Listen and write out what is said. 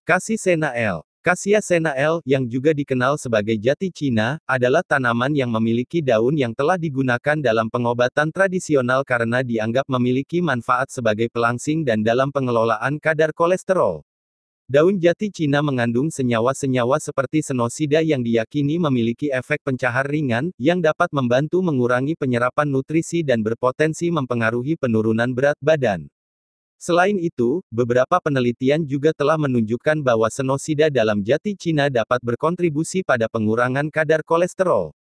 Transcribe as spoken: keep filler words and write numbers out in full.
Cassicena L. Cassiacena L, yang juga dikenal sebagai jati Cina, adalah tanaman yang memiliki daun yang telah digunakan dalam pengobatan tradisional karena dianggap memiliki manfaat sebagai pelangsing dan dalam pengelolaan kadar kolesterol. Daun jati Cina mengandung senyawa-senyawa seperti senosida yang diyakini memiliki efek pencahar ringan, yang dapat membantu mengurangi penyerapan nutrisi dan berpotensi mempengaruhi penurunan berat badan. Selain itu, beberapa penelitian juga telah menunjukkan bahwa senosida dalam jati Cina dapat berkontribusi pada pengurangan kadar kolesterol.